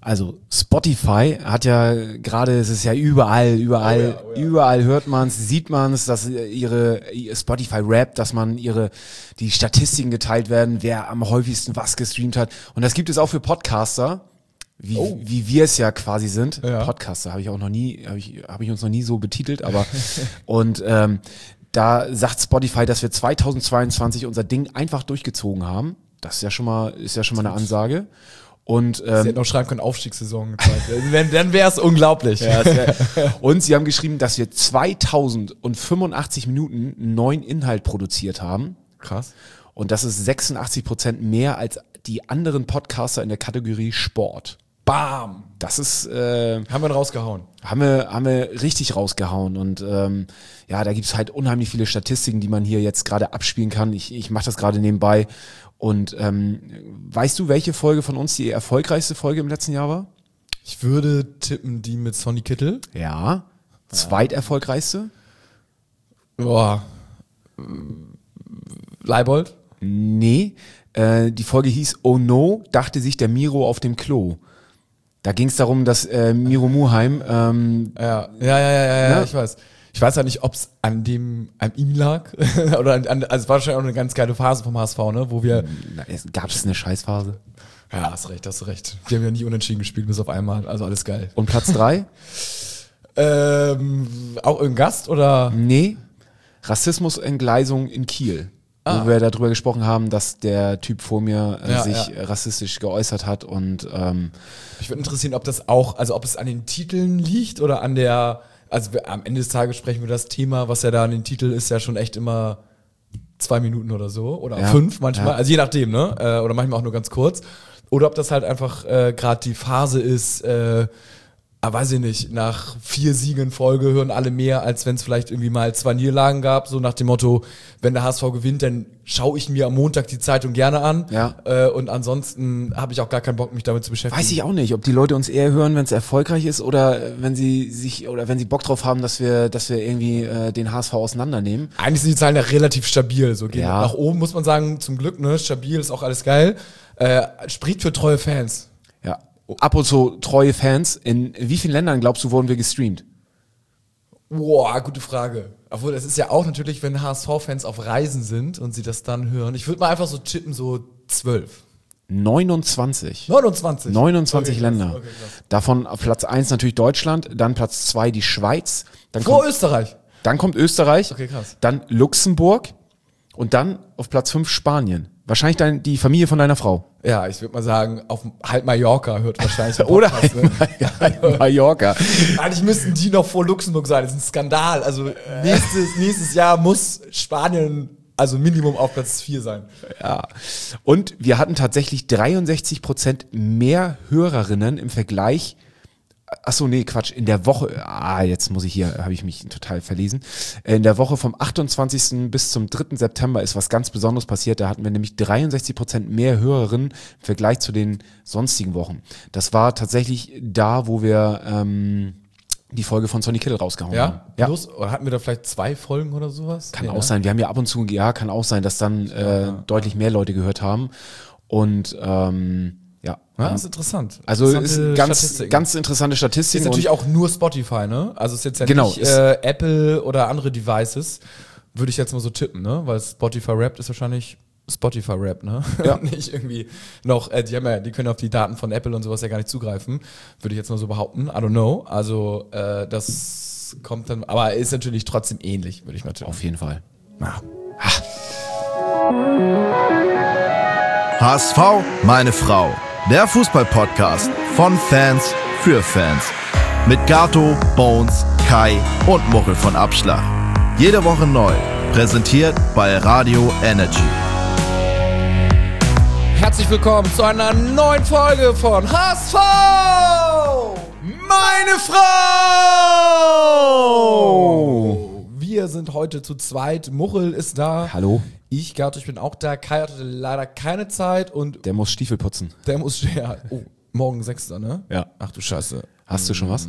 Also Spotify hat ja gerade, es ist ja überall hört man es, sieht man es, dass ihre Spotify Rap, dass man die Statistiken geteilt werden, wer am häufigsten was gestreamt hat. Und das gibt es auch für Podcaster, wie wir es ja quasi sind. Ja. Podcaster habe ich uns noch nie so betitelt, aber und da sagt Spotify, dass wir 2022 unser Ding einfach durchgezogen haben. Das ist ja schon mal eine Ansage. Und Sie hätten auch schreiben können, Aufstiegssaison gezeigt. Dann wäre es unglaublich. Ja, und sie haben geschrieben, dass wir 2085 Minuten neuen Inhalt produziert haben. Krass. Und das ist 86% mehr als die anderen Podcaster in der Kategorie Sport. Bam! Das ist haben wir rausgehauen. Haben wir richtig rausgehauen. Und da gibt's halt unheimlich viele Statistiken, die man hier jetzt gerade abspielen kann. Ich mache das gerade nebenbei. Und weißt du, welche Folge von uns die erfolgreichste Folge im letzten Jahr war? Ich würde tippen, die mit Sonny Kittel. Ja. Zweiterfolgreichste? Boah. Leibold? Nee. Die Folge hieß Oh No, dachte sich der Miro auf dem Klo. Da ging es darum, dass Miro Muheim Ja, ich weiß. Ich weiß ja nicht, ob es an ihm lag oder also es war wahrscheinlich auch eine ganz geile Phase vom HSV, ne, wo wir... Gab es eine Scheißphase? Ja, hast du recht. Wir haben ja nie unentschieden gespielt, bis auf einmal, also alles geil. Und Platz 3? Auch irgendein Gast oder? Nee, Rassismusentgleisung in Kiel. Wo wir darüber gesprochen haben, dass der Typ vor mir sich rassistisch geäußert hat und mich würde interessieren, ob das auch, also ob es an den Titeln liegt oder an der... Also am Ende des Tages sprechen wir das Thema, was ja da an den Titel ist, ja schon echt immer 2 Minuten oder so. Oder 5 manchmal. Ja. Also je nachdem, ne? Oder manchmal auch nur ganz kurz. Oder ob das halt einfach gerade die Phase ist, weiß ich nicht, nach 4 Siegen in Folge hören alle mehr, als wenn es vielleicht irgendwie mal 2 Niederlagen gab. So nach dem Motto, wenn der HSV gewinnt, dann schaue ich mir am Montag die Zeitung gerne an. Ja. Und ansonsten habe ich auch gar keinen Bock, mich damit zu beschäftigen. Weiß ich auch nicht, ob die Leute uns eher hören, wenn es erfolgreich ist oder wenn sie Bock drauf haben, dass wir irgendwie den HSV auseinandernehmen. Eigentlich sind die Zahlen ja relativ stabil. So gehen nach oben, muss man sagen, zum Glück, ne? Stabil ist auch alles geil. Spricht für treue Fans. Ja. Apropos treue Fans, in wie vielen Ländern, glaubst du, wurden wir gestreamt? Boah, gute Frage. Obwohl, das ist ja auch natürlich, wenn HSV-Fans auf Reisen sind und sie das dann hören. Ich würde mal einfach so tippen, so 12. 29. 29 okay, Länder. Okay, davon auf Platz 1 natürlich Deutschland, dann Platz 2 die Schweiz. Dann vor Österreich. Dann kommt Österreich, okay, krass. Dann Luxemburg und dann auf Platz 5 Spanien. Wahrscheinlich die Familie von deiner Frau. Ja, ich würde mal sagen, auf halb Mallorca hört wahrscheinlich der Podcast, oder halb Mallorca. Eigentlich müssten die noch vor Luxemburg sein. Das ist ein Skandal. Also nächstes Jahr muss Spanien also Minimum auf Platz 4 sein. Ja. Und wir hatten tatsächlich 63% mehr Hörerinnen im Vergleich. Achso, nee, Quatsch. In der Woche, habe ich mich total verlesen. In der Woche vom 28. bis zum 3. September ist was ganz Besonderes passiert. Da hatten wir nämlich 63% mehr Hörerinnen im Vergleich zu den sonstigen Wochen. Das war tatsächlich da, wo wir die Folge von Sonny Kittel rausgehauen haben. Ja. Oder hatten wir da vielleicht 2 Folgen oder sowas? Kann auch sein. Wir haben ja ab und zu, kann auch sein, dass dann deutlich mehr Leute gehört haben. Und ja, das ist interessant. Also ist ganz interessante Statistik. Ist natürlich auch nur Spotify, ne? Also ist jetzt ja nicht Apple oder andere Devices, würde ich jetzt mal so tippen, ne? Weil Spotify Rap ist wahrscheinlich Spotify Rap, ne? Ja. Nicht irgendwie noch, die können auf die Daten von Apple und sowas ja gar nicht zugreifen, würde ich jetzt mal so behaupten. I don't know. Also das kommt dann, aber ist natürlich trotzdem ähnlich, würde ich mal tippen. Auf jeden Fall. HSV, meine Frau. Der Fußball-Podcast von Fans für Fans. Mit Gato, Bones, Kai und Muchel von Abschlag. Jede Woche neu. Präsentiert bei Radio Energy. Herzlich willkommen zu einer neuen Folge von HSV! Meine Frau! Wir sind heute zu zweit. Muchel ist da. Hallo. Ich bin auch da. Kai hatte leider keine Zeit und... Der muss Stiefel putzen. Morgen 6. ne? Ja. Ach du Scheiße. Hast du schon was?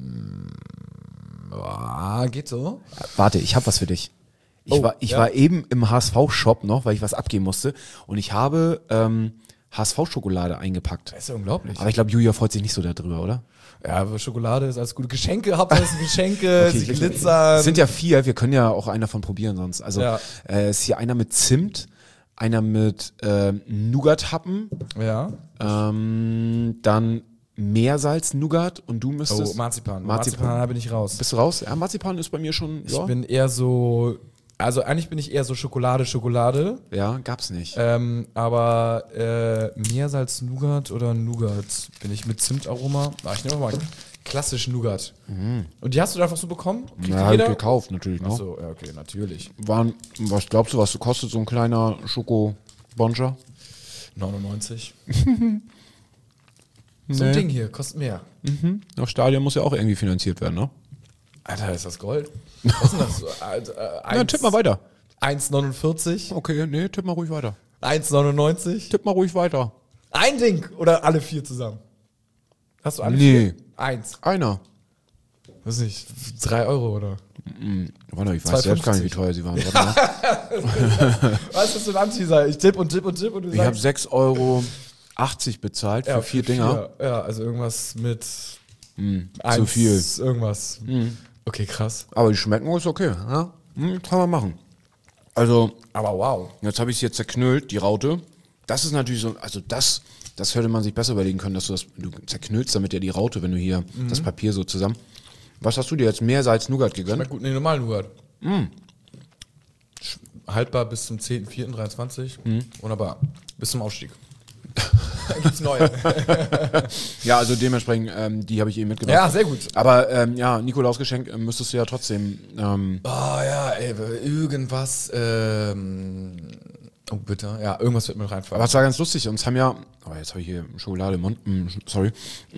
Geht so. Warte, ich habe was für dich. Ich war eben im HSV-Shop noch, weil ich was abgeben musste. Und ich habe HSV-Schokolade eingepackt. Das ist ja unglaublich. Aber ich glaube, Julia freut sich nicht so darüber, oder? Ja, aber Schokolade ist alles gute Geschenke, Hauptsache es sind Geschenke, sie glitzern. Es sind ja 4, wir können ja auch einen davon probieren sonst. Also es ist hier einer mit Zimt, einer mit Nougat-Happen, dann Meersalz-Nougat und du müsstest... Marzipan. Marzipan bin ich raus. Bist du raus? Ja, Marzipan ist bei mir schon... Ich bin eher so... Also eigentlich bin ich eher so Schokolade. Ja, gab's nicht. Aber Meersalz, Nougat oder Nougat bin ich mit Zimtaroma. Ich nehme mal klassisch Nougat. Und die hast du da einfach so bekommen? Ja, hab ich gekauft natürlich. Achso, ja, okay, natürlich. Was glaubst du, was kostet so ein kleiner Schoko-Boncher? 99. So ein Ding hier, kostet mehr. Das Stadion muss ja auch irgendwie finanziert werden, ne? Alter, ist das Gold? Was ist denn das? Ja, tipp mal weiter. 1,49. Okay, nee, tipp mal ruhig weiter. 1,99. Tipp mal ruhig weiter. Ein Ding oder alle 4 zusammen? Hast du alle 4? 1. Einer. Weiß nicht, 3 Euro oder? Warte, ich weiß selbst gar nicht, wie teuer sie waren. Warte mal. Was ist für ein Anteaser? Ich tipp und du sagst... Ich habe 6,80 Euro bezahlt für 4 Dinger. Ja, also irgendwas mit... zu viel. Irgendwas. Okay, krass. Aber die schmecken ist okay. Ja? Kann man machen. Also, aber wow. Jetzt habe ich es jetzt zerknüllt, die Raute. Das ist natürlich so, also das hätte man sich besser überlegen können, dass du zerknüllst damit ja die Raute, wenn du hier das Papier so zusammen. Was hast du dir jetzt? Meersalz-Nougat gegönnt? Schmeckt gut, normalen Nougat. Haltbar bis zum 10.04.23. Wunderbar. Bis zum Ausstieg. Da gibt's neue. Ja, also dementsprechend, die habe ich eben mitgebracht. Ja, sehr gut. Aber Nikolausgeschenk müsstest du ja trotzdem... irgendwas... oh, bitte. Ja, irgendwas wird mir reinfallen. Aber es war ganz lustig. Uns haben ja... Oh, jetzt habe ich hier Schokolade im Mund. Sorry.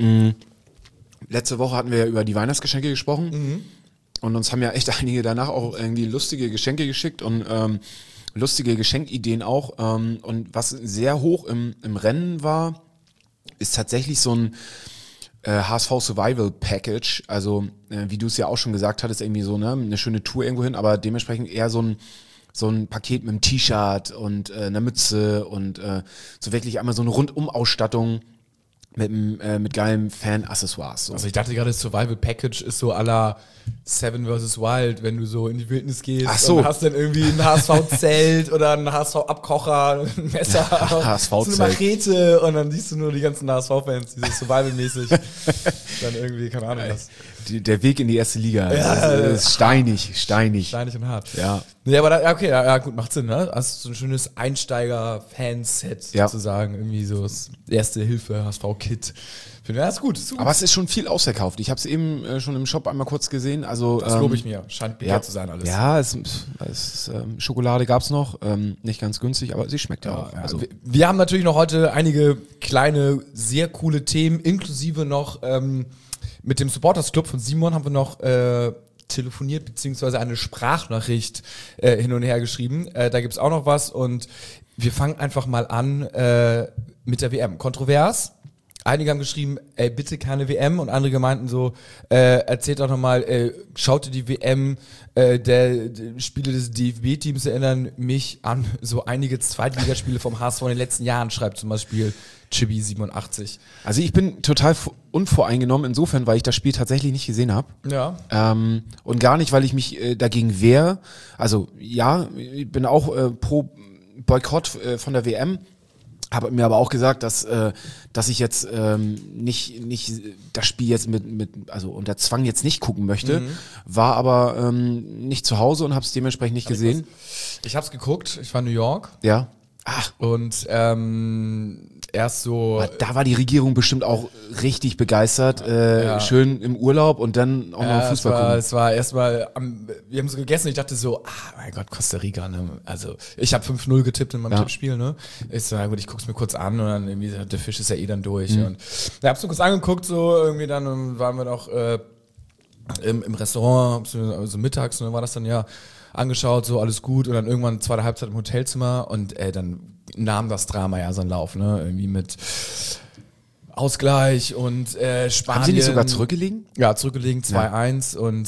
Letzte Woche hatten wir ja über die Weihnachtsgeschenke gesprochen. Und uns haben ja echt einige danach auch irgendwie lustige Geschenke geschickt und lustige Geschenkideen auch. Und was sehr hoch im Rennen war, ist tatsächlich so ein HSV Survival Package. Also wie du es ja auch schon gesagt hattest, irgendwie so eine schöne Tour irgendwo hin, aber dementsprechend eher so ein Paket mit einem T-Shirt und einer Mütze und so wirklich einmal so eine Rundum-Ausstattung mit geilen Fan-Accessoires. So. Also ich dachte gerade, das Survival Package ist so à la Seven vs. Wild, wenn du so in die Wildnis gehst und hast dann irgendwie ein HSV-Zelt oder ein HSV-Abkocher, ein Messer, so eine Machete und dann siehst du nur die ganzen HSV-Fans, dieses Survival-mäßig. Dann irgendwie, keine Ahnung was. Der Weg in die erste Liga ist steinig. Steinig und hart. Ja. Nee, aber gut, macht Sinn, ne? Hast so ein schönes Einsteiger-Fan-Set sozusagen, irgendwie so das erste Hilfe, HSV-Kit. Ja, ist gut. Aber es ist schon viel ausverkauft. Ich habe es eben schon im Shop einmal kurz gesehen. Also, das lobe ich mir. Scheint begehrt zu sein alles. Ja, Schokolade gab's noch. Nicht ganz günstig, aber sie schmeckt ja auch. Also. Wir haben natürlich noch heute einige kleine, sehr coole Themen, inklusive noch mit dem Supporters Club von Simon haben wir noch telefoniert, beziehungsweise eine Sprachnachricht hin und her geschrieben. Da gibt's auch noch was und wir fangen einfach mal an mit der WM. Kontrovers. Einige haben geschrieben, bitte keine WM und andere meinten so, erzählt doch nochmal, schaut ihr die WM, der Spiele des DFB-Teams erinnern mich an so einige Zweitligaspiele vom HSV in den letzten Jahren, schreibt zum Beispiel Chibi87. Also ich bin total unvoreingenommen insofern, weil ich das Spiel tatsächlich nicht gesehen habe. Ja. Und gar nicht, weil ich mich dagegen wehre. Also ja, ich bin auch pro Boykott von der WM. Habe mir aber auch gesagt, dass ich jetzt nicht das Spiel jetzt also unter Zwang jetzt nicht gucken möchte, war aber nicht zu Hause und habe es dementsprechend nicht gesehen. Ich habe es geguckt, ich war in New York. Ja. Ach. Und erst so... Da war die Regierung bestimmt auch richtig begeistert, schön im Urlaub und dann auch noch Fußball gucken. Es war erstmal, wir haben so gegessen und ich dachte so, mein Gott, Costa Rica, ne? Also ich habe 5-0 getippt in meinem Tippspiel, ne? Ich so, na gut, ich guck's mir kurz an und dann irgendwie, der Fisch ist ja eh dann durch. Und ich hab's so kurz angeguckt, so irgendwie dann waren wir noch im Restaurant, also mittags, und dann war das dann angeschaut, so alles gut und dann irgendwann zweite Halbzeit im Hotelzimmer und dann nahm das Drama seinen Lauf, ne, irgendwie mit Ausgleich und Spanien. Haben sie nicht sogar zurückgelegen? Ja, zurückgelegen, 2-1 und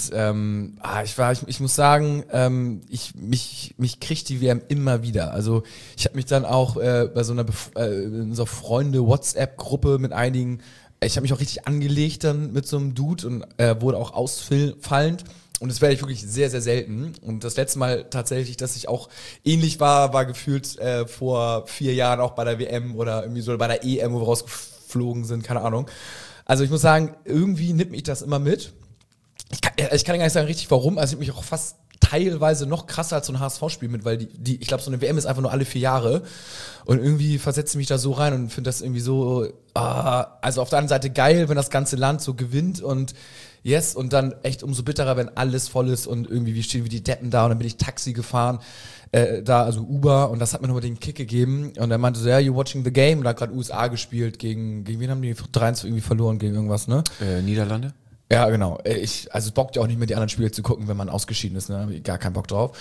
ich muss sagen, mich kriegt die WM immer wieder. Also ich habe mich dann auch bei so einer in unserer Freunde-WhatsApp-Gruppe mit einigen, ich habe mich auch richtig angelegt dann mit so einem Dude und wurde auch ausfallend. Und das werde ich wirklich sehr, sehr selten. Und das letzte Mal tatsächlich, dass ich auch ähnlich war gefühlt vor 4 Jahren auch bei der WM oder irgendwie so bei der EM, wo wir rausgeflogen sind, keine Ahnung. Also ich muss sagen, irgendwie nimmt mich das immer mit. Ich kann gar nicht sagen richtig warum, also ich nimmt mich auch fast teilweise noch krasser als so ein HSV-Spiel mit, weil ich glaube, so eine WM ist einfach nur alle 4 Jahre und irgendwie versetze ich mich da so rein und finde das irgendwie so, also auf der anderen Seite geil, wenn das ganze Land so gewinnt und yes, und dann echt umso bitterer, wenn alles voll ist und irgendwie wir stehen wie die Deppen da und dann bin ich Taxi gefahren, also Uber und das hat mir nochmal den Kick gegeben und er meinte so, ja, you watching the game und da hat gerade USA gespielt, gegen wen haben die 3-1 irgendwie verloren, gegen irgendwas, ne? Niederlande? Ja, genau. Also es bockt ja auch nicht mehr, die anderen Spiele zu gucken, wenn man ausgeschieden ist, ne? Hab ich gar keinen Bock drauf.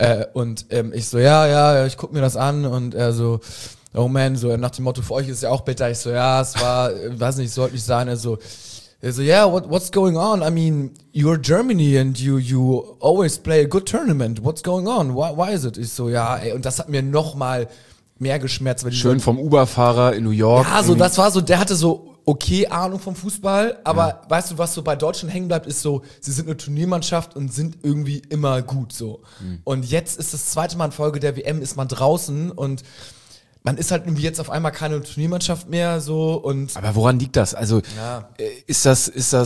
Ich so, ja, ich guck mir das an und er so, oh man, so nach dem Motto, für euch ist es ja auch bitter. Ich so, ja, es war, weiß nicht, sollte nicht sein. Er so, yeah, what's going on? I mean, you're Germany and you always play a good tournament. What's going on? Why is it? Ich so, ja, ey, und das hat mir noch mal mehr geschmerzt. Weil schön vom Uber-Fahrer in New York. Ja, so, das war so, der hatte so okay Ahnung vom Fußball, aber weißt du, was so bei Deutschland hängen bleibt, ist so, sie sind eine Turniermannschaft und sind irgendwie immer gut, so. Und jetzt ist das 2. Mal in Folge der WM, ist man draußen und man ist halt irgendwie jetzt auf einmal keine Turniermannschaft mehr, so, und. Aber woran liegt das? Also, ist das,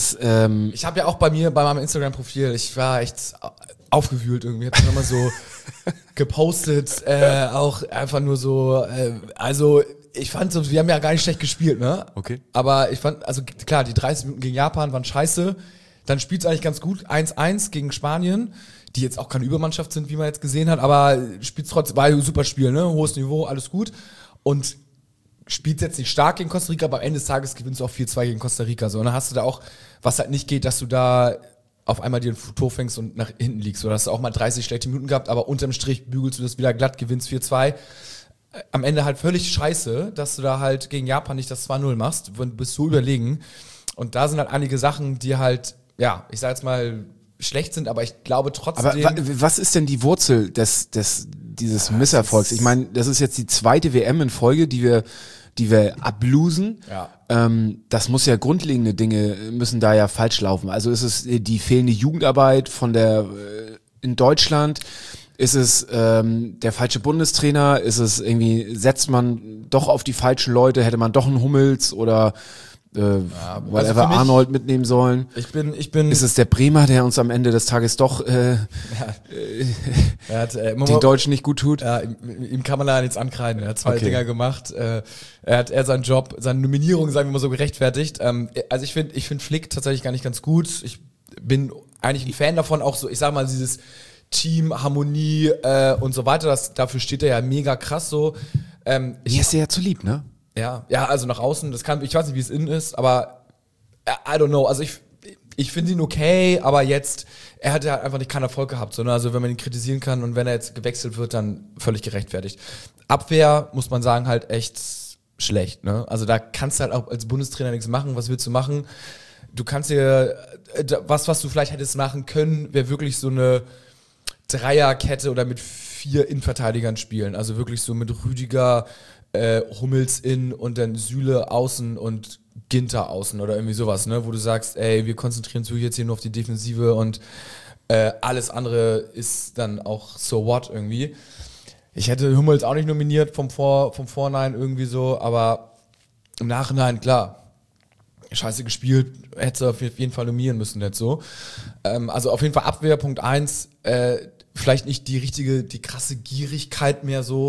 ich habe ja auch bei meinem Instagram-Profil, ich war echt aufgewühlt irgendwie, hab dann immer so gepostet, auch einfach nur so, also, ich fand so, wir haben ja gar nicht schlecht gespielt, ne? Okay. Aber ich fand, also klar, die 30 Minuten gegen Japan waren scheiße. Dann spielt's eigentlich ganz gut. 1-1 gegen Spanien, die jetzt auch keine Übermannschaft sind, wie man jetzt gesehen hat, aber spielt's trotzdem, war ein super Spiel, ne? Hohes Niveau, alles gut. Und spielt's jetzt nicht stark gegen Costa Rica, aber am Ende des Tages gewinnst du auch 4-2 gegen Costa Rica. So, und dann hast du da auch, was halt nicht geht, dass du da auf einmal dir ein Tor fängst und nach hinten liegst. Oder hast du auch mal 30 schlechte Minuten gehabt, aber unterm Strich bügelst du das wieder glatt, gewinnst 4-2. Am Ende halt völlig scheiße, dass du da halt gegen Japan nicht das 2-0 machst, du bist so überlegen. Und da sind halt einige Sachen, die halt, ja, ich sag jetzt mal, schlecht sind, aber ich glaube trotzdem. Aber was ist denn die Wurzel dieses Misserfolgs? Ich meine, das ist jetzt die 2. WM in Folge, die wir ablosen. Ja. Das muss ja grundlegende Dinge müssen da ja falsch laufen. Also ist es die fehlende Jugendarbeit in Deutschland? Ist es der falsche Bundestrainer? Ist es irgendwie, setzt man doch auf die falschen Leute? Hätte man doch einen Hummels oder whatever also Arnold mitnehmen sollen? Ich bin. Ist es der Bremer, der uns am Ende des Tages doch die Deutschen nicht gut tut? Ja, ihm kann man da nichts ankreiden. Er hat 2 Dinger gemacht. Er hat seinen Job, seine Nominierung, sagen wir mal so, gerechtfertigt. Also ich finde Flick tatsächlich gar nicht ganz gut. Ich bin eigentlich ein Fan davon, auch so, ich sag mal, dieses Team, Harmonie und so weiter, dafür steht er ja mega krass so. Mir ist er ja zu lieb, ne? Ja, also nach außen, ich weiß nicht, wie es innen ist, aber I don't know, also ich finde ihn okay, aber jetzt, er hat ja einfach nicht keinen Erfolg gehabt, sondern also wenn man ihn kritisieren kann und wenn er jetzt gewechselt wird, dann völlig gerechtfertigt. Abwehr, muss man sagen, halt echt schlecht, ne? Also da kannst du halt auch als Bundestrainer nichts machen, was willst du machen? Du kannst dir, was du vielleicht hättest machen können, wäre wirklich so eine Dreierkette oder mit 4 Innenverteidigern spielen. Also wirklich so mit Rüdiger, Hummels innen und dann Süle außen und Ginter außen oder irgendwie sowas, ne? Wo du sagst, ey, wir konzentrieren uns jetzt hier nur auf die Defensive und alles andere ist dann auch so what irgendwie. Ich hätte Hummels auch nicht nominiert vom Vorhinein irgendwie so, aber im Nachhinein, klar, scheiße gespielt, hätte auf jeden Fall nominieren müssen, nicht so. Also auf jeden Fall Abwehr, Punkt 1, vielleicht nicht die krasse Gierigkeit mehr so,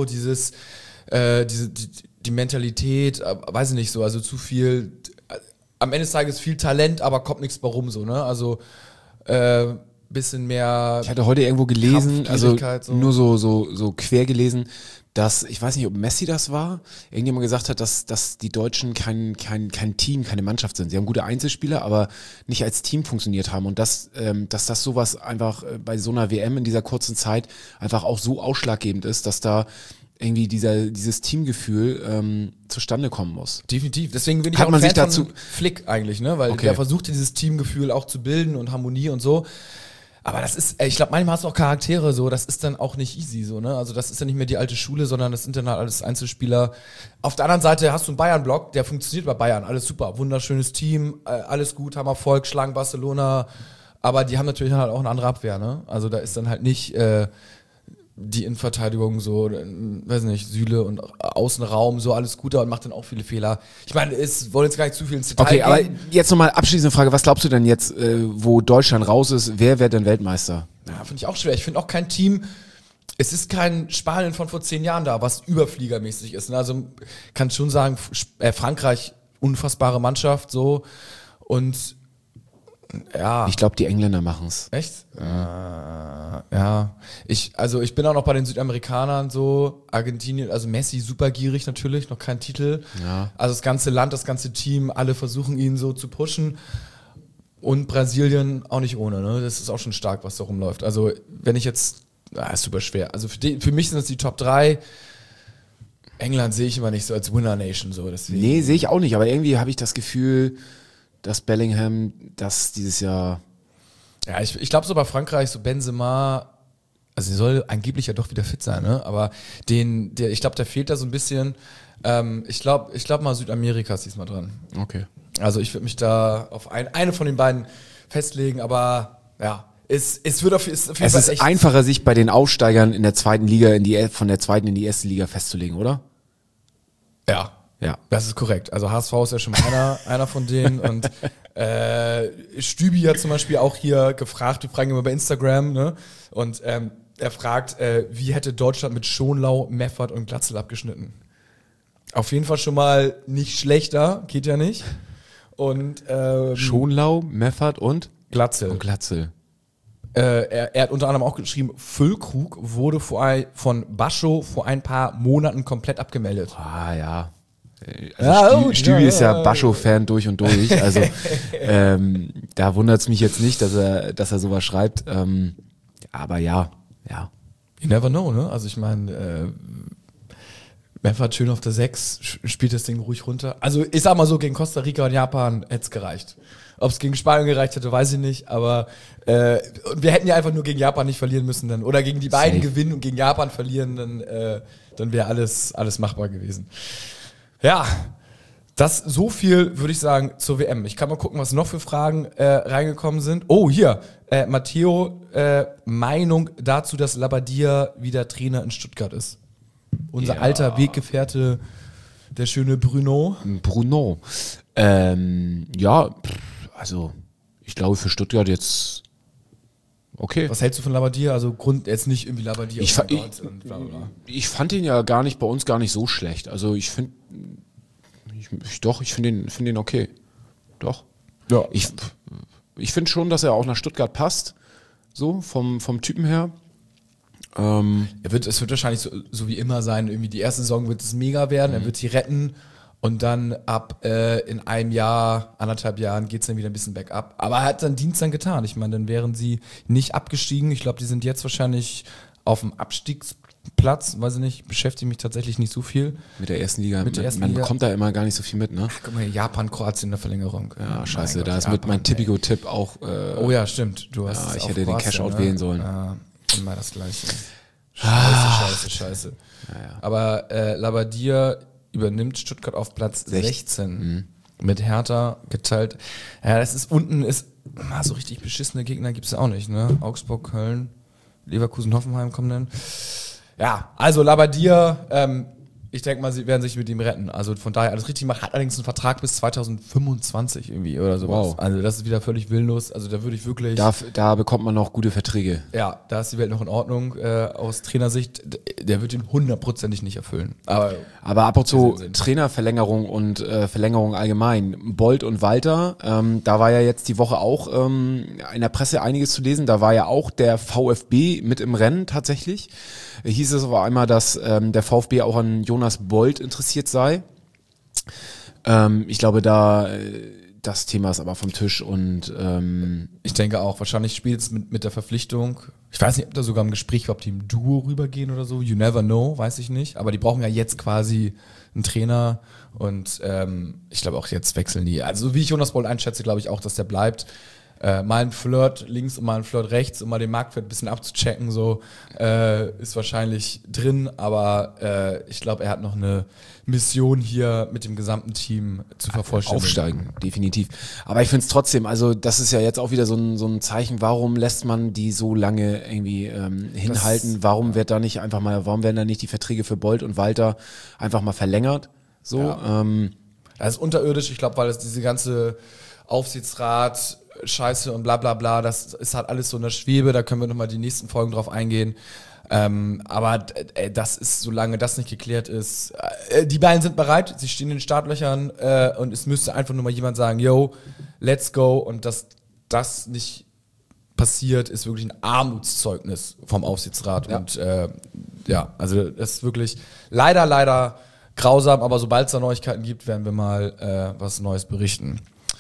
die Mentalität, weiß ich nicht so, also zu viel, am Ende des Tages viel Talent, aber kommt nichts bei rum so, ne, also bisschen mehr. Ich hatte heute irgendwo gelesen, also so. Nur so quer gelesen, dass, ich weiß nicht, ob Messi das war, irgendjemand gesagt hat, dass die Deutschen kein Team, keine Mannschaft sind. Sie haben gute Einzelspieler, aber nicht als Team funktioniert haben und dass das sowas einfach bei so einer WM in dieser kurzen Zeit einfach auch so ausschlaggebend ist, dass da irgendwie dieses Teamgefühl zustande kommen muss. Definitiv. Deswegen bin ich Hat auch man ein sich Fan dazu von Flick eigentlich, ne? Weil Okay. der versucht dieses Teamgefühl auch zu bilden und Harmonie und so. Aber das ist, ich glaube, manchmal hast du auch Charaktere so, das ist dann auch nicht easy so, ne? Also das ist ja nicht mehr die alte Schule, sondern das sind dann halt alles Einzelspieler. Auf der anderen Seite hast du einen Bayern-Block, der funktioniert bei Bayern, alles super, wunderschönes Team, alles gut, haben Erfolg, schlagen Barcelona, aber die haben natürlich halt auch eine andere Abwehr, ne? Also da ist dann halt nicht die Innenverteidigung so, weiß nicht, Süle und Außenraum, so alles gut, und macht dann auch viele Fehler. Ich meine, es wollen jetzt gar nicht zu viel ins Detail Okay, aber gehen. jetzt nochmal abschließende Frage, was glaubst du denn jetzt, wo Deutschland raus ist, wer wird denn Weltmeister? Ja, finde ich auch schwer. Ich finde auch kein Team, es ist kein Spanien von vor 10 Jahren da, was überfliegermäßig ist. Ne? Also kann schon sagen, Frankreich, unfassbare Mannschaft, so. Und ja. Ich glaube, die Engländer machen's. Echt? Ja. Ich bin auch noch bei den Südamerikanern so, Argentinien, also Messi super gierig natürlich, noch kein Titel. Ja. Also das ganze Land, das ganze Team, alle versuchen ihn so zu pushen. Und Brasilien auch nicht ohne, ne? Das ist auch schon stark, was da rumläuft. Also, wenn ich jetzt, ist super schwer. Also für mich sind das die Top 3. England sehe ich immer nicht so als Winner Nation so, deswegen. Nee, sehe ich auch nicht, aber irgendwie habe ich das Gefühl, dass Bellingham das dieses Jahr. Ja, ich glaube so bei Frankreich, so Benzema, also er soll angeblich ja doch wieder fit sein, ne? Aber ich glaube, der fehlt da so ein bisschen. Ich glaube mal Südamerika ist diesmal dran. Okay. Also ich würde mich da auf eine von den beiden festlegen, aber ja, es wird auf jeden Fall Es ist echt einfacher, sich bei den Aufsteigern in der zweiten Liga von der zweiten in die erste Liga festzulegen, oder? Ja. Ja. Das ist korrekt. Also HSV ist ja schon mal einer von denen und Stübi hat zum Beispiel auch hier gefragt, wir fragen immer bei Instagram, ne? Und er fragt, wie hätte Deutschland mit Schonlau, Meffert und Glatzel abgeschnitten? Auf jeden Fall schon mal nicht schlechter, geht ja nicht. Und Schonlau, Meffert und Glatzel. Glatzel. Er hat unter anderem auch geschrieben, Füllkrug wurde von Bascho vor ein paar Monaten komplett abgemeldet. Ah, ja. Ja, Also gut, Stübi ja, ist ja ja. Bascho-Fan durch und durch. Also da wundert es mich jetzt nicht, dass er sowas schreibt. Aber ja. You never know, ne? Also ich meine, Meffert schön auf der 6, spielt das Ding ruhig runter. Also ich sag mal so, gegen Costa Rica und Japan hätte es gereicht. Ob es gegen Spanien gereicht hätte, weiß ich nicht. Aber wir hätten ja einfach nur gegen Japan nicht verlieren müssen dann. Oder gegen die beiden Safe. gewinnen und gegen Japan verlieren, dann wäre alles machbar gewesen. Ja, das so viel, würde ich sagen, zur WM. Ich kann mal gucken, was noch für Fragen reingekommen sind. Oh, hier, Matteo, Meinung dazu, dass Labbadia wieder Trainer in Stuttgart ist. Unser alter Weggefährte, der schöne Bruno. Bruno. Also ich glaube für Stuttgart jetzt okay. Was hältst du von Labbadia? Also jetzt nicht irgendwie Labbadia Ich und fa- Gott und bla bla bla. Ich fand ihn ja bei uns gar nicht so schlecht. Also ich finde, ich finde den okay. Doch. Ja. Ich finde schon, dass er auch nach Stuttgart passt. So, vom Typen her. Es wird wahrscheinlich so wie immer sein, irgendwie die erste Saison wird es mega werden, er wird sie retten und dann ab in einem Jahr, 1,5 Jahren geht es dann wieder ein bisschen bergab. Aber er hat seinen Dienst dann getan. Ich meine, dann wären sie nicht abgestiegen. Ich glaube, die sind jetzt wahrscheinlich auf dem Abstiegsplatz, weiß ich nicht, beschäftige mich tatsächlich nicht so viel. Mit der ersten Liga. Mit der ersten man Liga. bekommt da immer gar nicht so viel mit, ne? Guck mal, Japan, Kroatien in der Verlängerung. Ja, scheiße, Mein da Gott, ist mit Japan, mein Tipico-Tipp auch. Oh ja, stimmt. Du hast Ja, es ich auf hätte den Kroatien, Cashout wählen sollen. Ja, immer das Gleiche. Scheiße. Ja. Aber Labbadia übernimmt Stuttgart auf Platz 16. Mit Hertha geteilt. Ja, das ist unten, so richtig beschissene Gegner gibt es auch nicht, ne? Augsburg, Köln, Leverkusen, Hoffenheim kommen dann. Ja, also Labbadia, ich denke mal, sie werden sich mit ihm retten. Also von daher alles richtig machen. Hat allerdings einen Vertrag bis 2025 irgendwie oder sowas. Wow. Also das ist wieder völlig willenlos. Also da würde ich wirklich... Da bekommt man noch gute Verträge. Ja, da ist die Welt noch in Ordnung. Aus Trainersicht, der wird ihn 100%ig nicht erfüllen. Aber ab und zu Sinn. Trainerverlängerung und Verlängerung allgemein. Bolt und Walter, da war ja jetzt die Woche auch in der Presse einiges zu lesen. Da war ja auch der VfB mit im Rennen tatsächlich. Hieß es aber einmal, dass der VfB auch an Jonas Bolt interessiert sei. Ich glaube, da das Thema ist aber vom Tisch und ich denke auch, wahrscheinlich spielt es mit der Verpflichtung, ich weiß nicht, ob da sogar im Gespräch ob die im Duo rübergehen oder so, you never know, weiß ich nicht, aber die brauchen ja jetzt quasi einen Trainer und ich glaube auch jetzt wechseln die, also wie ich Jonas Bold einschätze, glaube ich auch, dass der bleibt. Mal ein Flirt links und mal ein Flirt rechts, um mal den Marktwert ein bisschen abzuchecken, so ist wahrscheinlich drin, aber ich glaube, er hat noch eine Mission hier mit dem gesamten Team zu vervollständigen. Aufsteigen, definitiv. Aber ich finde es trotzdem, also das ist ja jetzt auch wieder so ein Zeichen, warum lässt man die so lange irgendwie hinhalten, warum werden da nicht die Verträge für Bold und Walter einfach mal verlängert? So, ja. Das ist unterirdisch, ich glaube, weil es diese ganze Aufsichtsrat Scheiße und bla bla bla, das ist halt alles so in der Schwebe, da können wir nochmal die nächsten Folgen drauf eingehen. Aber das ist, solange das nicht geklärt ist, die beiden sind bereit, sie stehen in den Startlöchern und es müsste einfach nur mal jemand sagen, yo, let's go, und dass das nicht passiert, ist wirklich ein Armutszeugnis vom Aufsichtsrat. Ja. Und also das ist wirklich leider grausam, aber sobald es da Neuigkeiten gibt, werden wir mal was Neues berichten.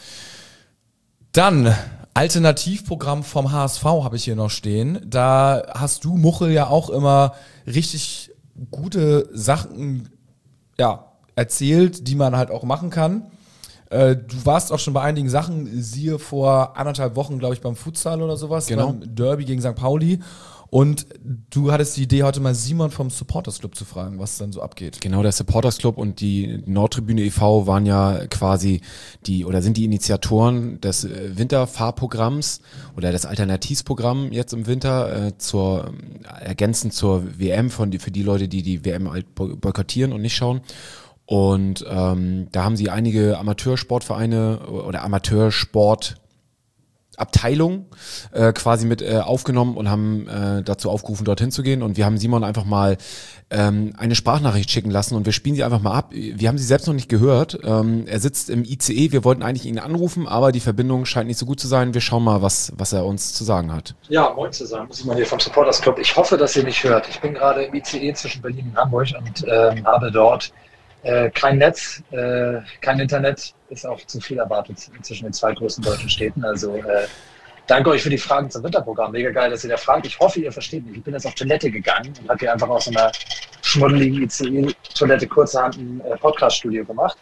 Dann Alternativprogramm vom HSV habe ich hier noch stehen. Da hast du, Muchel, ja auch immer richtig gute Sachen erzählt, die man halt auch machen kann. Du warst auch schon bei einigen Sachen, siehe vor 1,5 Wochen, glaube ich, beim Futsal oder sowas, genau. Beim Derby gegen St. Pauli. Und du hattest die Idee, heute mal Simon vom Supporters Club zu fragen, was dann so abgeht. Genau, der Supporters Club und die Nordtribüne e.V. waren ja quasi sind die Initiatoren des Winterfahrprogramms oder des Alternativprogramms jetzt im Winter ergänzend zur WM für die Leute, die WM halt boykottieren und nicht schauen. Und da haben sie einige Amateursportvereine oder Amateursportabteilung quasi mit aufgenommen und haben dazu aufgerufen, dorthin zu gehen. Und wir haben Simon einfach mal eine Sprachnachricht schicken lassen und wir spielen sie einfach mal ab. Wir haben sie selbst noch nicht gehört. Er sitzt im ICE. Wir wollten eigentlich ihn anrufen, aber die Verbindung scheint nicht so gut zu sein. Wir schauen mal, was er uns zu sagen hat. Ja, moin zusammen. Simon hier vom Supporters Club. Ich hoffe, dass ihr mich hört. Ich bin gerade im ICE zwischen Berlin und Hamburg und habe dort kein Netz, kein Internet, ist auch zu viel erwartet zwischen den 2 größten deutschen Städten. Also danke euch für die Fragen zum Winterprogramm. Mega geil, dass ihr da fragt. Ich hoffe, ihr versteht mich. Ich bin jetzt auf Toilette gegangen und habe hier einfach aus so einer schmuddeligen ICE-Toilette kurzerhand ein Podcast-Studio gemacht.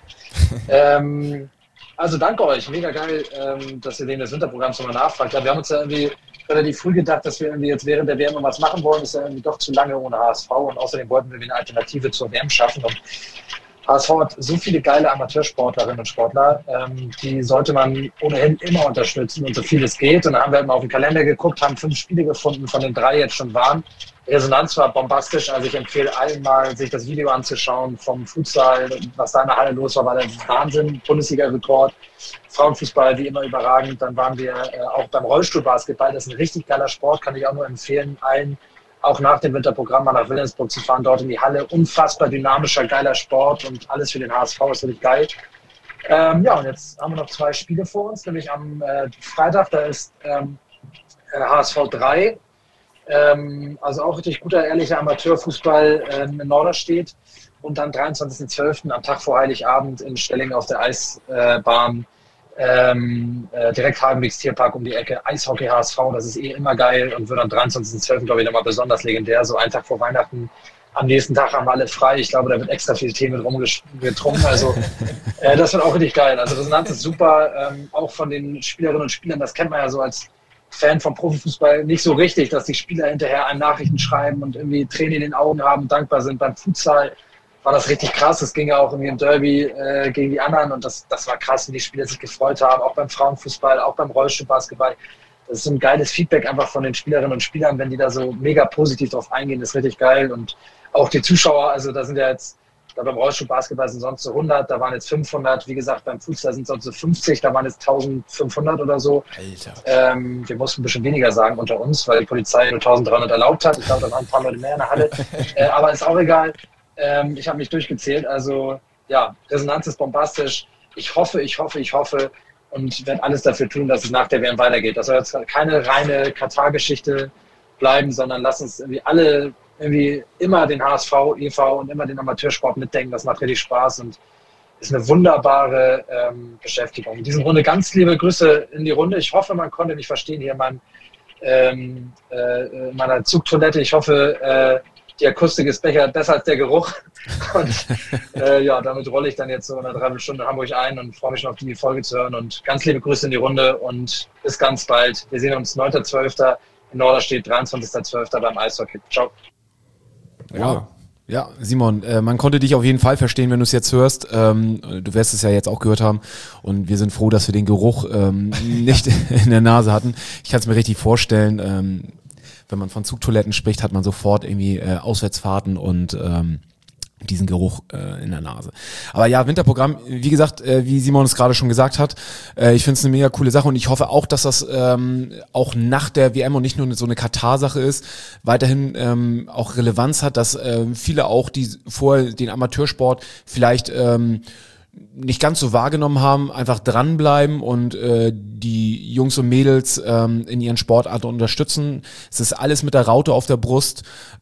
Also danke euch. Mega geil, dass ihr wegen des Winterprogramms nochmal nachfragt. Ja, wir haben uns ja irgendwie relativ früh gedacht, dass wir irgendwie jetzt während der WM was machen wollen. Das ist ja irgendwie doch zu lange ohne HSV und außerdem wollten wir eine Alternative zur WM schaffen. Und HSV hat so viele geile Amateursportlerinnen und Sportler, die sollte man ohnehin immer unterstützen und so viel es geht. Und dann haben wir halt mal auf den Kalender geguckt, haben 5 Spiele gefunden, von den 3 jetzt schon waren. Resonanz war bombastisch, also ich empfehle allen mal, sich das Video anzuschauen vom Futsal, was da in der Halle los war der Wahnsinn, Bundesliga-Rekord. Frauenfußball wie immer überragend. Dann waren wir auch beim Rollstuhlbasketball, das ist ein richtig geiler Sport, kann ich auch nur empfehlen, allen auch nach dem Winterprogramm mal nach Wilhelmsburg zu fahren, dort in die Halle. Unfassbar dynamischer, geiler Sport und alles für den HSV ist wirklich geil. Und jetzt haben wir noch 2 Spiele vor uns, nämlich am Freitag, da ist HSV 3, also auch richtig guter, ehrlicher Amateurfußball in Norderstedt. Und dann 23.12. am Tag vor Heiligabend in Stelling auf der Eisbahn, direkt Hagenwegs Tierpark um die Ecke, Eishockey HSV, das ist immer geil und wird am 23.12. glaube ich nochmal besonders legendär, so einen Tag vor Weihnachten. Am nächsten Tag haben wir alle frei, ich glaube, da wird extra viel Tee mit rumgetrunken, also das wird auch richtig geil. Also Resonanz ist super, auch von den Spielerinnen und Spielern, das kennt man ja so als Fan vom Profifußball nicht so richtig, dass die Spieler hinterher einem Nachrichten schreiben und irgendwie Tränen in den Augen haben und dankbar sind. Beim Futsal war das richtig krass. Das ging ja auch irgendwie im Derby gegen die anderen und das war krass, wie die Spieler sich gefreut haben. Auch beim Frauenfußball, auch beim Rollstuhlbasketball. Das ist so ein geiles Feedback einfach von den Spielerinnen und Spielern, wenn die da so mega positiv drauf eingehen. Das ist richtig geil. Und auch die Zuschauer, also da sind ja jetzt, da beim Rollstuhlbasketball sind sonst so 100, da waren jetzt 500. Wie gesagt, beim Fußball sind sonst so 50, da waren jetzt 1500 oder so. Alter. Wir mussten ein bisschen weniger sagen unter uns, weil die Polizei nur 1300 erlaubt hat. Ich glaube, da waren ein paar Leute mehr in der Halle. Aber ist auch egal. Ich habe mich durchgezählt. Also ja, Resonanz ist bombastisch. Ich hoffe und werde alles dafür tun, dass es nach der WM weitergeht. Das soll jetzt keine reine Katar-Geschichte bleiben, sondern lass uns irgendwie alle irgendwie immer den HSV, e.V. und immer den Amateursport mitdenken. Das macht richtig Spaß und ist eine wunderbare Beschäftigung. In diesem Runde ganz liebe Grüße in die Runde. Ich hoffe, man konnte mich verstehen hier in meiner Zugtoilette. Ich hoffe, die Akustik ist besser als der Geruch. Und damit rolle ich dann jetzt so in einer Dreiviertelstunde Hamburg ein und freue mich schon auf die Folge zu hören. Und ganz liebe Grüße in die Runde und bis ganz bald. Wir sehen uns 9.12. in Norderstedt, 23.12. beim Eishockey. Ciao. Wow. Ja, Simon, man konnte dich auf jeden Fall verstehen, wenn du es jetzt hörst. Du wirst es ja jetzt auch gehört haben und wir sind froh, dass wir den Geruch nicht in der Nase hatten. Ich kann es mir richtig vorstellen, wenn man von Zugtoiletten spricht, hat man sofort irgendwie Auswärtsfahrten und diesen Geruch in der Nase. Aber ja, Winterprogramm, wie gesagt, wie Simon es gerade schon gesagt hat, ich finde es eine mega coole Sache und ich hoffe auch, dass das auch nach der WM und nicht nur so eine Katar-Sache ist, weiterhin auch Relevanz hat, dass viele auch, die vorher den Amateursport vielleicht nicht ganz so wahrgenommen haben, einfach dranbleiben und die Jungs und Mädels in ihren Sportarten unterstützen. Es ist alles mit der Raute auf der Brust.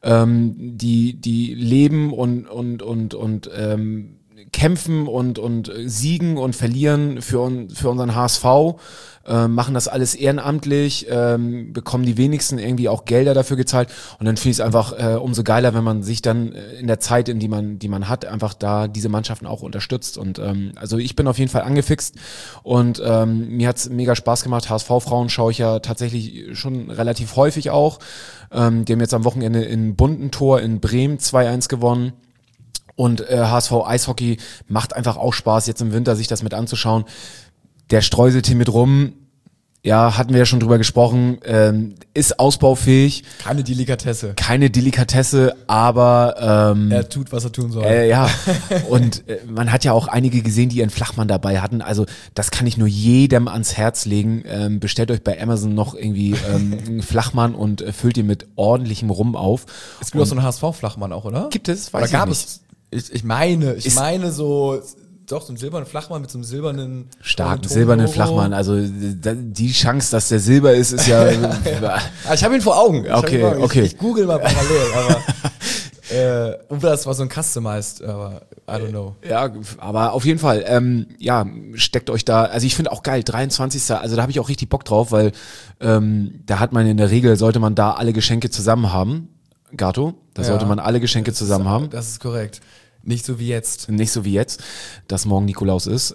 Die leben und kämpfen und siegen und verlieren für unseren HSV, machen das alles ehrenamtlich, bekommen die wenigsten irgendwie auch Gelder dafür gezahlt und dann finde ich es einfach umso geiler, wenn man sich dann in der Zeit, die man hat, einfach da diese Mannschaften auch unterstützt und also ich bin auf jeden Fall angefixt und mir hat's mega Spaß gemacht. HSV-Frauen schaue ich ja tatsächlich schon relativ häufig auch. Die haben jetzt am Wochenende in Bundentor in Bremen 2-1 gewonnen. Und HSV Eishockey macht einfach auch Spaß, jetzt im Winter sich das mit anzuschauen. Der Streuseltee mit rum, ja, hatten wir ja schon drüber gesprochen, ist ausbaufähig. Keine Delikatesse, aber er tut, was er tun soll. Ja, und man hat ja auch einige gesehen, die ihren Flachmann dabei hatten. Also das kann ich nur jedem ans Herz legen. Bestellt euch bei Amazon noch irgendwie einen Flachmann und füllt ihn mit ordentlichem Rum auf. Es gibt auch so einen HSV-Flachmann auch, oder? Gibt es? Weiß ich nicht. Ich meine so, doch, so einen silbernen Flachmann mit so einem silbernen... Starken silbernen Flachmann, also die Chance, dass der Silber ist ja... Ich habe ihn vor Augen. Okay. Ich google mal parallel, aber... und das war so ein Customized, aber I don't know. Ja, aber auf jeden Fall, steckt euch da, also ich finde auch geil, 23. Also da habe ich auch richtig Bock drauf, weil da hat man in der Regel, sollte man da alle Geschenke zusammen haben. Gato, da sollte man alle Geschenke zusammen haben. Das ist korrekt. Nicht so wie jetzt, dass morgen Nikolaus ist.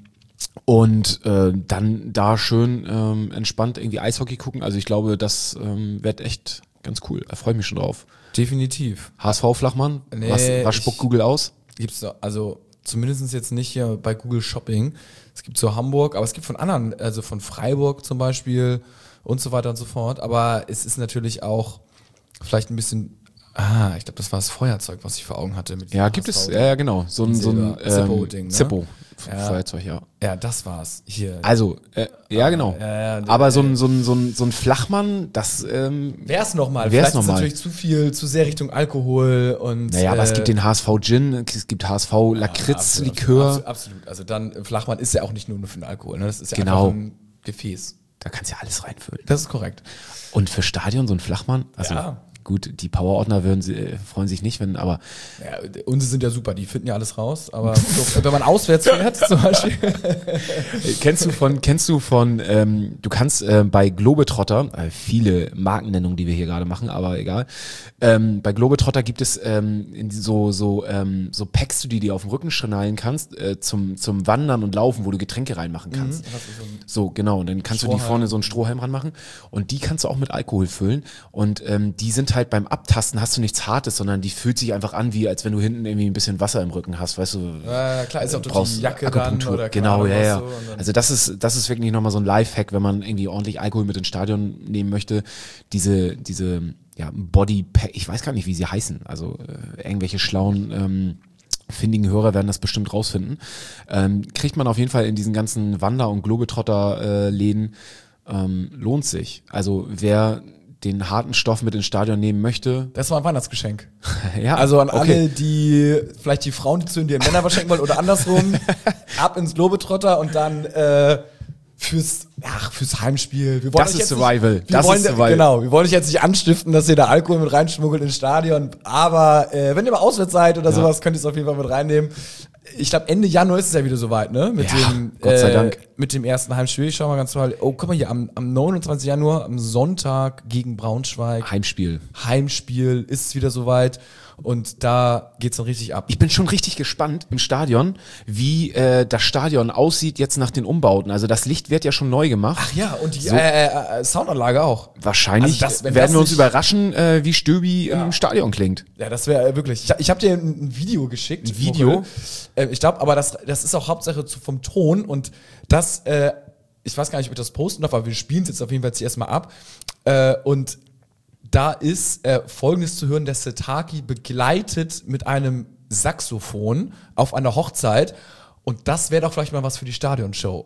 Und dann da schön entspannt irgendwie Eishockey gucken. Also ich glaube, das wird echt ganz cool. Da freue ich mich schon drauf. Definitiv. HSV-Flachmann? Was spuckt Google aus? Gibt's da, also zumindest jetzt nicht hier bei Google Shopping. Es gibt so Hamburg, aber es gibt von anderen, also von Freiburg zum Beispiel und so weiter und so fort. Aber es ist natürlich auch vielleicht ein bisschen, ich glaube, das war das Feuerzeug, was ich vor Augen hatte. Mit gibt es, ja, genau. So ein Zippo-Ding, ne? Zippo-Feuerzeug, ja. Ja, das war's. Hier. Also, genau. Aber so ein Flachmann, das wär's nochmal. Vielleicht ist es natürlich zu sehr Richtung Alkohol und. Naja, aber es gibt den HSV Gin, es gibt HSV Lakritz-Likör. Absolut. Also dann, Flachmann ist ja auch nicht nur für den Alkohol, ne? Das ist ja genau. einfach ein Gefäß. Da kannst du ja alles reinfüllen. Das ist korrekt. Und für Stadion so ein Flachmann? Also gut, die Powerordner freuen sich nicht, aber... Ja, unsere sind ja super, die finden ja alles raus, aber so, wenn man auswärts fährt zum Beispiel... Kennst du von du kannst bei Globetrotter, viele Markennennungen, die wir hier gerade machen, aber egal, bei Globetrotter gibt es so Packs, die dir auf den Rücken schnallen kannst, zum Wandern und Laufen, wo du Getränke reinmachen kannst. So, genau, und dann kannst du die vorne so einen Strohhalm ranmachen und die kannst du auch mit Alkohol füllen und die sind halt beim Abtasten hast du nichts Hartes, sondern die fühlt sich einfach an, wie als wenn du hinten irgendwie ein bisschen Wasser im Rücken hast, weißt du. Ja, klar, ist auch durch die Jacke dann oder genau, ja. So, also das ist wirklich nochmal so ein Lifehack, wenn man irgendwie ordentlich Alkohol mit ins Stadion nehmen möchte. Diese Bodypack, ich weiß gar nicht, wie sie heißen, also irgendwelche schlauen findigen Hörer werden das bestimmt rausfinden. Kriegt man auf jeden Fall in diesen ganzen Wander- und Globetrotter-Läden, lohnt sich. Also wer den harten Stoff mit ins Stadion nehmen möchte. Das war ein Weihnachtsgeschenk. Ja, also an alle, die vielleicht die Frauen, die zu den Männer verschenken wollen oder andersrum, ab ins Globetrotter und dann fürs Heimspiel. Wir wollen Das euch ist jetzt Survival. Nicht, Das ist Survival. Genau, wir wollen euch jetzt nicht anstiften, dass ihr da Alkohol mit reinschmuggelt ins Stadion, aber wenn ihr mal auswärts seid oder sowas, könnt ihr es auf jeden Fall mit reinnehmen. Ich glaube, Ende Januar ist es ja wieder soweit, ne? Mit dem, Gott sei Dank. Mit dem ersten Heimspiel. Ich schau mal ganz mal. Oh, guck mal hier, am 29. Januar, am Sonntag gegen Braunschweig. Heimspiel Ist es wieder soweit. Und da geht's dann richtig ab. Ich bin schon richtig gespannt im Stadion, wie das Stadion aussieht jetzt nach den Umbauten. Also das Licht wird ja schon neu gemacht. Ach ja, und die Soundanlage auch. Wahrscheinlich Also wenn werden wir uns nicht- überraschen, wie Stöbi im Stadion klingt. Ja, das wäre wirklich. Ich hab dir ein Video geschickt. Ein Video? Ich glaube, aber das ist auch Hauptsache vom Ton und das, ich weiß gar nicht, ob ich das posten darf, aber wir spielen es jetzt auf jeden Fall zuerst mal ab. Und da ist Folgendes zu hören: Der Setaki begleitet mit einem Saxophon auf einer Hochzeit. Und das wäre doch vielleicht mal was für die Stadionshow.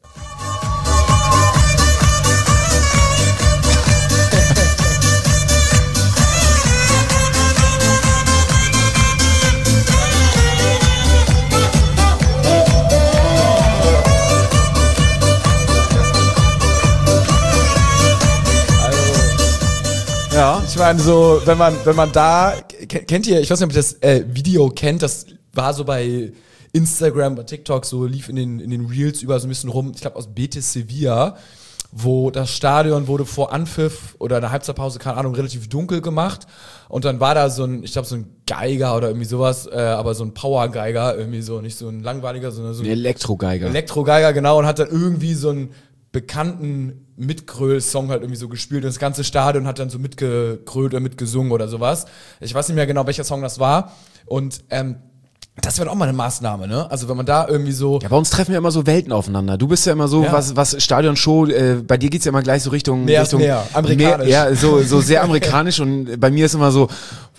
Ja. Ich meine, so, wenn man da, kennt ihr, ich weiß nicht, ob ihr das Video kennt, das war so bei Instagram, bei TikTok, so lief in den Reels überall so ein bisschen rum, ich glaube aus Betis Sevilla, wo das Stadion wurde vor Anpfiff oder einer Halbzeitpause, keine Ahnung, relativ dunkel gemacht und dann war da so ein, ich glaube so ein Geiger oder irgendwie sowas, aber so ein Power-Geiger, irgendwie so, nicht so ein langweiliger, sondern so Ein ein Elektrogeiger. Elektrogeiger, genau, und hat dann irgendwie so einen bekannten Mitgröl-Song halt irgendwie so gespielt und das ganze Stadion hat dann so mitgegrölt oder mitgesungen oder sowas. Ich weiß nicht mehr genau, welcher Song das war und das wäre auch mal eine Maßnahme, ne? Also wenn man da irgendwie so... Ja, bei uns treffen ja immer so Welten aufeinander. Du bist ja immer so, Ja. was Stadionshow, bei dir geht's ja immer gleich so Richtung... Mehr ist Richtung mehr, amerikanisch. Ja, so sehr amerikanisch und bei mir ist immer so,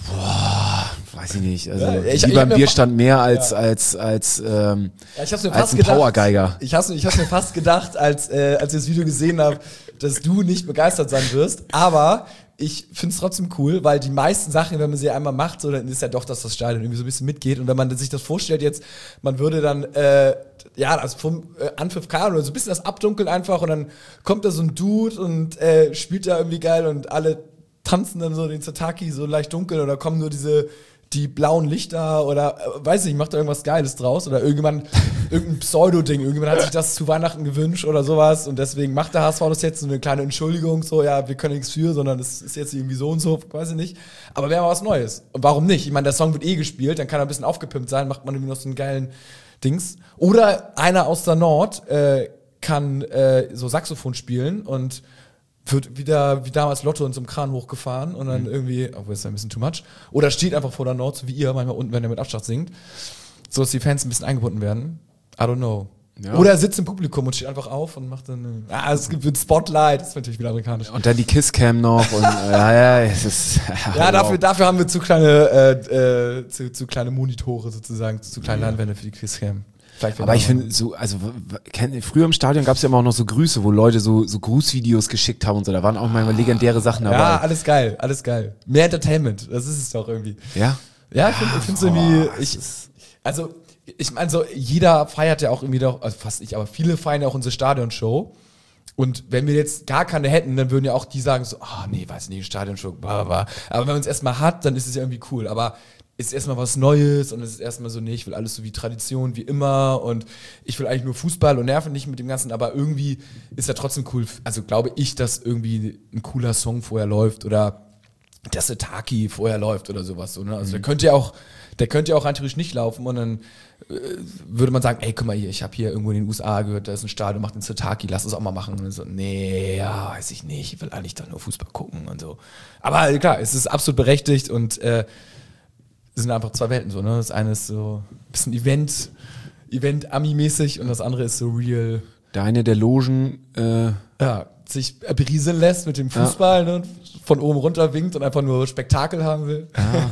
boah, weiß ich nicht, also Ja, ich lieber hab im mir Bierstand mehr als ich hab's mir als fast ein gedacht. Powergeiger. Ich hab's mir fast gedacht, als ich das Video gesehen habe, dass du nicht begeistert sein wirst. Aber ich find's trotzdem cool, weil die meisten Sachen, wenn man sie einmal macht, so, dann ist ja doch, dass das Stadion irgendwie so ein bisschen mitgeht. Und wenn man sich das vorstellt jetzt, man würde dann, also vom Anpfiff, keine Ahnung, so ein bisschen das abdunkeln einfach und dann kommt da so ein Dude und spielt da irgendwie geil und alle tanzen dann so den Setaki so leicht dunkel oder kommen nur die blauen Lichter oder weiß nicht, macht da irgendwas Geiles draus oder irgendein Pseudo-Ding, irgendjemand hat sich das zu Weihnachten gewünscht oder sowas und deswegen macht der HSV das jetzt so eine kleine Entschuldigung, so ja, wir können nichts für, sondern es ist jetzt irgendwie so und so, weiß ich nicht, aber wäre mal was Neues. Und warum nicht? Ich meine, der Song wird gespielt, dann kann er ein bisschen aufgepimpt sein, macht man irgendwie noch so einen geilen Dings. Oder einer aus der Nord kann so Saxophon spielen und wird wieder wie damals Lotto in so einem Kran hochgefahren und dann irgendwie, oh, das ist ein bisschen too much, oder steht einfach vor der Nord, so wie ihr, manchmal unten, wenn er mit Abstand singt, so dass die Fans ein bisschen eingebunden werden. I don't know. Ja. Oder er sitzt im Publikum und steht einfach auf und macht dann, es gibt ein Spotlight, das ist natürlich wieder amerikanisch. Und dann die Kisscam noch und es ist... Ja, dafür haben wir zu kleine Monitore sozusagen, zu kleine Leinwände für die Quizcam. Aber ich finde, so, also früher im Stadion gab es ja immer auch noch so Grüße, wo Leute so Grußvideos geschickt haben und so. Da waren auch manchmal legendäre Sachen dabei. Ja, alles geil. Mehr Entertainment, das ist es doch irgendwie. Ja? Ja, ich finde es irgendwie, ich meine so, jeder feiert ja auch irgendwie doch, also fast nicht, aber viele feiern ja auch unsere Stadionshow. Und wenn wir jetzt gar keine hätten, dann würden ja auch die sagen so, nee, weiß nicht, Stadionshow, bla, bla, bla. Aber wenn man es erstmal hat, dann ist es ja irgendwie cool. Aber ist erstmal was Neues und es ist erstmal so, nee, ich will alles so wie Tradition, wie immer und ich will eigentlich nur Fußball und nerven nicht mit dem Ganzen, aber irgendwie ist ja trotzdem cool, also glaube ich, dass irgendwie ein cooler Song vorher läuft oder dass der Taki vorher läuft oder sowas. So, ne? Also der könnte ja auch rein theoretisch nicht laufen und dann würde man sagen, ey, guck mal hier, ich habe hier irgendwo in den USA gehört, da ist ein Stadion, macht den Setaki, lass es auch mal machen. Und so, nee, ja, weiß ich nicht, ich will eigentlich doch nur Fußball gucken und so. Aber klar, es ist absolut berechtigt und es sind einfach zwei Welten so, ne? Das eine ist so ein bisschen Event-Ami-mäßig und das andere ist so real. Der eine der Logen, sich berieseln lässt mit dem Fußball, ne? Von oben runter winkt und einfach nur Spektakel haben will.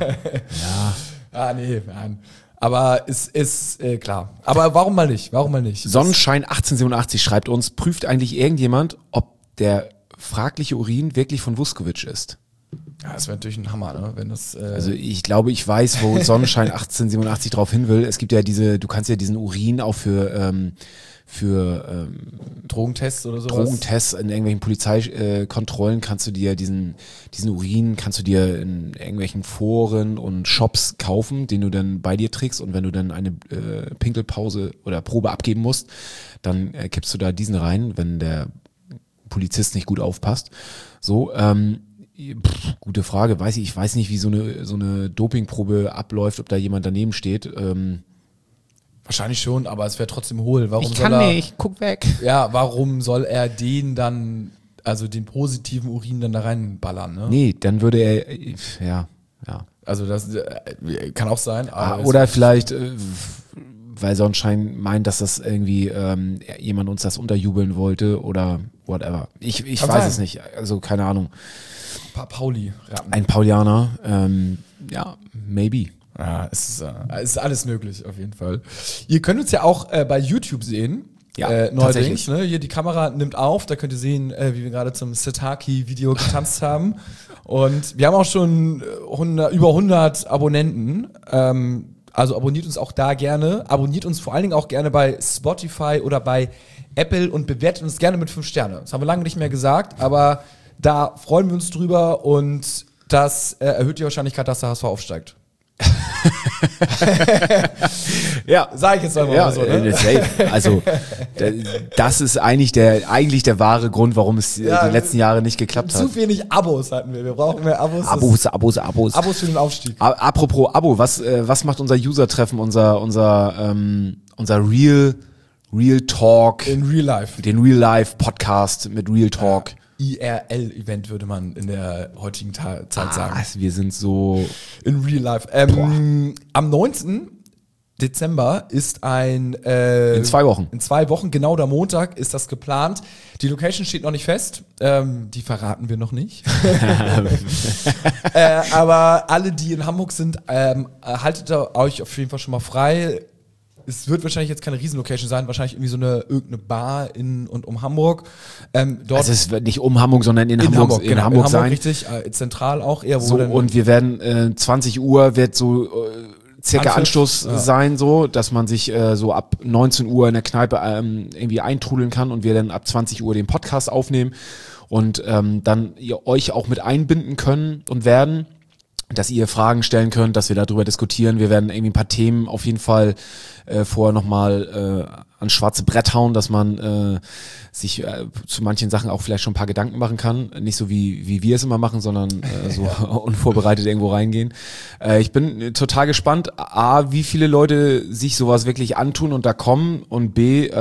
Nein. Aber es ist klar. Aber warum mal nicht? Sonnenschein 1887 schreibt uns, prüft eigentlich irgendjemand, ob der fragliche Urin wirklich von Vuskovic ist? Ja, das wäre natürlich ein Hammer, ne? Wenn das, Also ich glaube, ich weiß, wo Sonnenschein 1887 drauf hin will. Es gibt ja du kannst ja diesen Urin auch für Drogentests oder sowas? Drogentests in irgendwelchen Polizeikontrollen kannst du dir diesen Urin kannst du dir in irgendwelchen Foren und Shops kaufen, den du dann bei dir trägst, und wenn du dann eine Pinkelpause oder Probe abgeben musst, dann kippst du da diesen rein, wenn der Polizist nicht gut aufpasst. So, gute Frage, ich weiß nicht, wie so eine Dopingprobe abläuft, ob da jemand daneben steht. Wahrscheinlich schon, aber es wäre trotzdem hohl. Ich kann nicht, guck weg. Ja, warum soll er den dann, also den positiven Urin dann da reinballern, ne? Nee, dann würde er, ja. Also das kann auch sein. Aber Oder vielleicht, weil Sonnenschein meint, dass das irgendwie jemand uns das unterjubeln wollte oder whatever. Ich weiß es nicht, also keine Ahnung. Pauli. Ein Paulianer, maybe. Ja, es ist alles möglich, auf jeden Fall. Ihr könnt uns ja auch bei YouTube sehen. Ja, neuerdings. Ne? Hier die Kamera nimmt auf, da könnt ihr sehen, wie wir gerade zum Setaki-Video getanzt haben. Und wir haben auch schon über 100 Abonnenten. Also abonniert uns auch da gerne. Abonniert uns vor allen Dingen auch gerne bei Spotify oder bei Apple und bewertet uns gerne mit 5 Sterne. Das haben wir lange nicht mehr gesagt, aber da freuen wir uns drüber und das erhöht die Wahrscheinlichkeit, dass der HSV aufsteigt. Ja, sag ich jetzt mal so, ne? Also das ist eigentlich der wahre Grund, warum es die letzten Jahre nicht geklappt hat. Zu wenig Abos hatten wir. Wir brauchen mehr Abos. Abos für den Aufstieg. Apropos Abo, was macht unser User-Treffen, unser Real Talk in Real Life. Den Real Life Podcast mit Real Talk. IRL-Event würde man in der heutigen Zeit sagen. Wir sind so in Real Life. Am 19. Dezember ist in 2 Wochen. In 2 Wochen, genau der Montag, ist das geplant. Die Location steht noch nicht fest. Die verraten wir noch nicht. Aber alle, die in Hamburg sind, haltet euch auf jeden Fall schon mal frei. Es wird wahrscheinlich jetzt keine Riesenlocation sein, wahrscheinlich irgendwie so irgendeine Bar in und um Hamburg. Dort also es wird nicht um Hamburg, sondern in Hamburg, genau, Hamburg sein. Richtig, zentral auch eher. So, und wir werden 20 Uhr wird so circa Anstoß sein, so, dass man sich so ab 19 Uhr in der Kneipe irgendwie eintrudeln kann und wir dann ab 20 Uhr den Podcast aufnehmen und dann ihr euch auch mit einbinden können und werden, dass ihr Fragen stellen könnt, dass wir darüber diskutieren. Wir werden irgendwie ein paar Themen auf jeden Fall vorher nochmal ans schwarze Brett hauen, dass man sich zu manchen Sachen auch vielleicht schon ein paar Gedanken machen kann. Nicht so wie wir es immer machen, sondern so unvorbereitet irgendwo reingehen. Ich bin total gespannt, A, wie viele Leute sich sowas wirklich antun und da kommen, und B,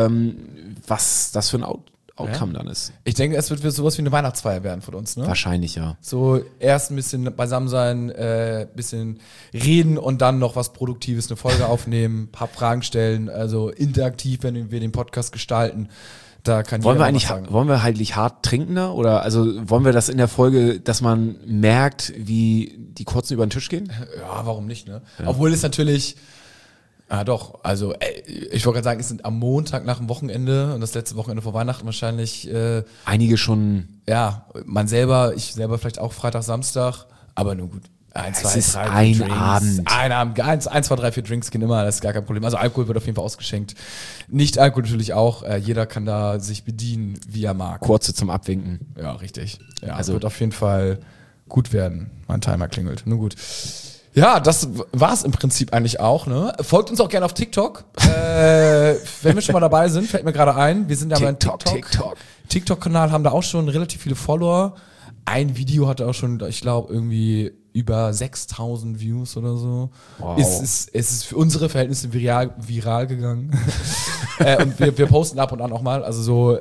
was das für ein Outcome dann ist. Ich denke, es wird sowas wie eine Weihnachtsfeier werden von uns, ne? Wahrscheinlich, ja. So erst ein bisschen beisammen sein, bisschen reden und dann noch was Produktives, eine Folge aufnehmen, ein paar Fragen stellen, also interaktiv, wenn wir den Podcast gestalten. Da kann wollen wir eigentlich hart trinken da? Oder also wollen wir das in der Folge, dass man merkt, wie die Kurzen über den Tisch gehen? Ja, warum nicht, ne? Ja. Obwohl es natürlich doch, also ich wollte gerade sagen, es sind am Montag nach dem Wochenende und das letzte Wochenende vor Weihnachten wahrscheinlich einige schon. Ja, ich selber vielleicht auch Freitag, Samstag, aber nur gut. 1, 2, 3, ein Drinks. Abend. Ein Abend. 1, 2, 3, 4 Drinks gehen immer, das ist gar kein Problem. Also Alkohol wird auf jeden Fall ausgeschenkt. Nicht Alkohol natürlich auch. Jeder kann da sich bedienen, wie er mag. Kurze zum Abwinken. Ja, richtig. Ja, also wird auf jeden Fall gut werden. Mein Timer klingelt. Nur gut. Ja, das war's im Prinzip eigentlich auch, ne? Folgt uns auch gerne auf TikTok. Wenn wir schon mal dabei sind, fällt mir gerade ein, wir sind ja beim TikTok-Kanal, haben da auch schon relativ viele Follower. Ein Video hatte auch schon, ich glaube, irgendwie über 6.000 Views oder so. Wow. Es ist für unsere Verhältnisse viral gegangen. Und wir posten ab und an auch mal. Also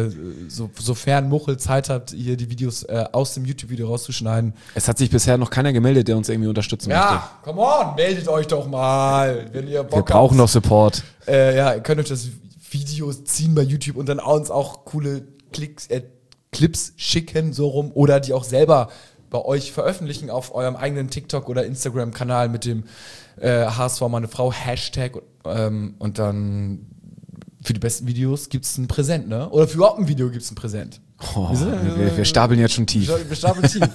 sofern Muchel Zeit hat, hier die Videos aus dem YouTube-Video rauszuschneiden. Es hat sich bisher noch keiner gemeldet, der uns irgendwie unterstützen möchte. Ja, come on, meldet euch doch mal, wenn ihr Bock habt. Wir brauchen noch Support. Ihr könnt euch das Video ziehen bei YouTube und dann uns auch coole Clips schicken, so rum, oder die auch selber bei euch veröffentlichen auf eurem eigenen TikTok- oder Instagram-Kanal mit dem HSV meine Frau Hashtag und dann für die besten Videos gibt es ein Präsent, ne? Oder für überhaupt ein Video gibt es ein Präsent. Oh, wir stapeln jetzt schon tief. Wir stapeln tief.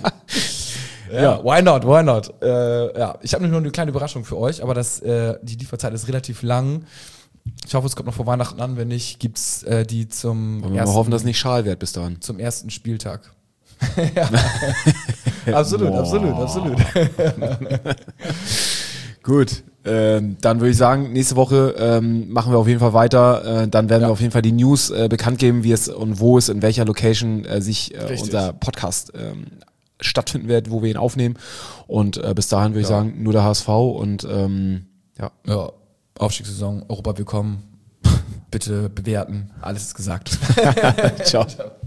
Ja, why not? Ja, ich habe nur eine kleine Überraschung für euch, aber die Lieferzeit ist relativ lang. Ich hoffe, es kommt noch vor Weihnachten an. Wenn nicht, gibt es die zum Wollen wir mal hoffen, dass es nicht schal wird bis dahin. Zum ersten Spieltag. Absolut. Gut, dann würde ich sagen, nächste Woche machen wir auf jeden Fall weiter. Dann werden wir auf jeden Fall die News bekannt geben, wie es und wo es in welcher Location sich unser Podcast stattfinden wird, wo wir ihn aufnehmen. Und bis dahin würde ich sagen, nur der HSV und ja, Aufstiegssaison, Europa willkommen. Bitte bewerten. Alles ist gesagt. Ciao.